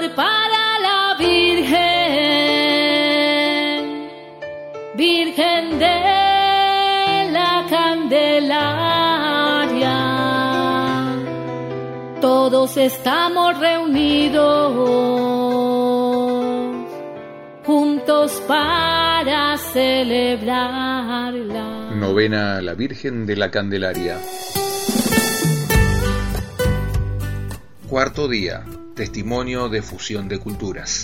final para la Virgen, Virgen de la Candelaria. Todos estamos reunidos juntos para celebrarla. Novena a la Virgen de la Candelaria. Cuarto día. Testimonio de fusión de culturas.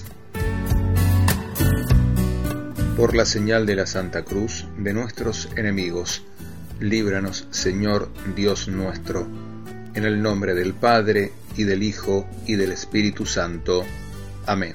Por la señal de la Santa Cruz de nuestros enemigos, líbranos, Señor Dios nuestro, en el nombre del Padre, y del Hijo, y del Espíritu Santo. Amén.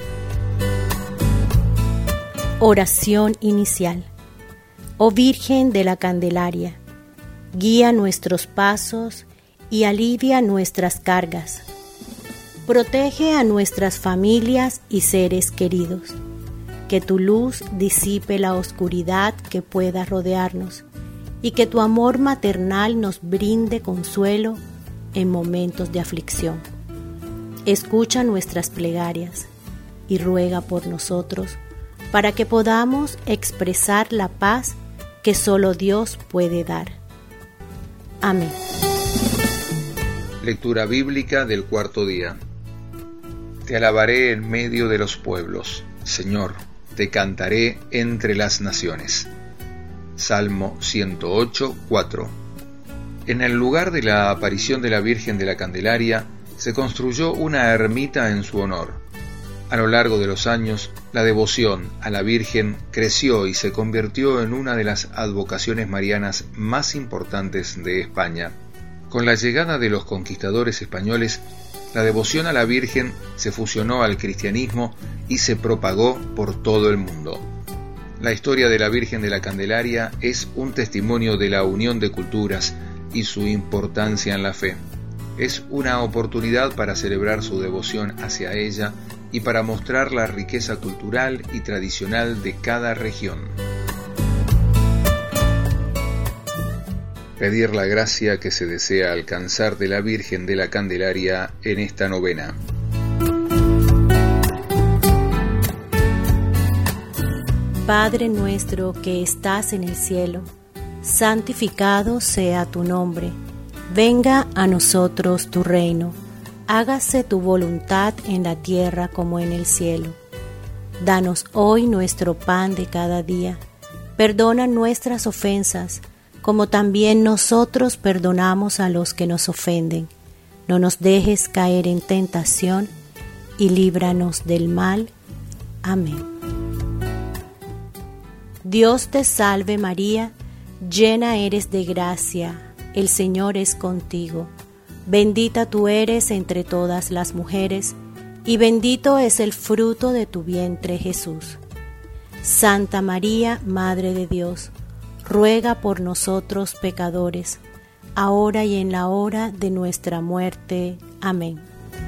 Oración inicial. Oh Virgen de la Candelaria, guía nuestros pasos y alivia nuestras cargas. Protege a nuestras familias y seres queridos. Que tu luz disipe la oscuridad que pueda rodearnos y que tu amor maternal nos brinde consuelo en momentos de aflicción. Escucha nuestras plegarias y ruega por nosotros para que podamos expresar la paz que solo Dios puede dar. Amén. Lectura bíblica del cuarto día. Te alabaré en medio de los pueblos, Señor, te cantaré entre las naciones. Salmo 108, 4. En el lugar de la aparición de la Virgen de la Candelaria, se construyó una ermita en su honor. A lo largo de los años, la devoción a la Virgen creció y se convirtió en una de las advocaciones marianas más importantes de España. Con la llegada de los conquistadores españoles, la devoción a la Virgen se fusionó al cristianismo y se propagó por todo el mundo. La historia de la Virgen de la Candelaria es un testimonio de la unión de culturas y su importancia en la fe. Es una oportunidad para celebrar su devoción hacia ella y para mostrar la riqueza cultural y tradicional de cada región. Pedir la gracia que se desea alcanzar de la Virgen de la Candelaria en esta novena. Padre nuestro que estás en el cielo, santificado sea tu nombre. Venga a nosotros tu reino. Hágase tu voluntad en la tierra como en el cielo. Danos hoy nuestro pan de cada día. Perdona nuestras ofensas, como también nosotros perdonamos a los que nos ofenden. No nos dejes caer en tentación, y líbranos del mal. Amén. Dios te salve María, llena eres de gracia, el Señor es contigo. Bendita tú eres entre todas las mujeres, y bendito es el fruto de tu vientre Jesús. Santa María, Madre de Dios, ruega por nosotros pecadores, ahora y en la hora de nuestra muerte. Amén.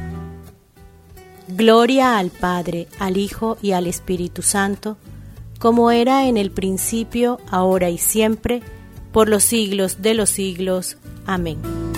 Gloria al Padre, al Hijo y al Espíritu Santo, como era en el principio, ahora y siempre, por los siglos de los siglos. Amén.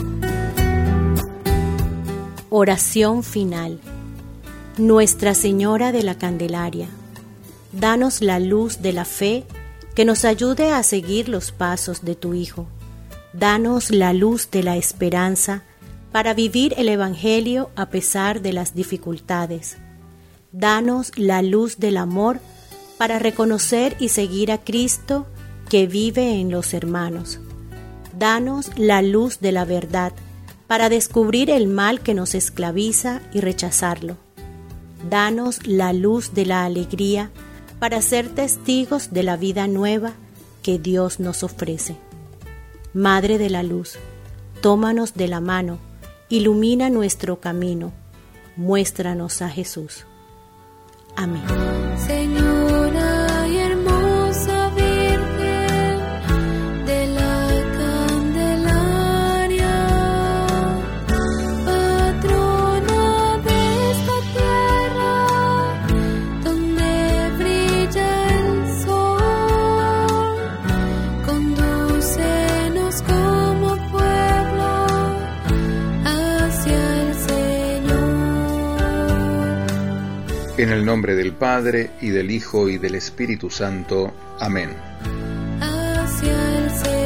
Oración final. Nuestra Señora de la Candelaria, danos la luz de la fe que nos ayude a seguir los pasos de tu Hijo. Danos la luz de la esperanza para vivir el Evangelio a pesar de las dificultades. Danos la luz del amor para reconocer y seguir a Cristo que vive en los hermanos. Danos la luz de la verdad para descubrir el mal que nos esclaviza y rechazarlo. Danos la luz de la alegría para ser testigos de la vida nueva que Dios nos ofrece. Madre de la luz, tómanos de la mano, ilumina nuestro camino, muéstranos a Jesús. Amén. Señora y hermosa Virgen de la Candelaria, patrona de esta tierra donde brilla el sol, condúcenos como pueblo hacia el Señor. En el nombre del Padre, y del Hijo, y del Espíritu Santo. Amén. Hacia el Señor.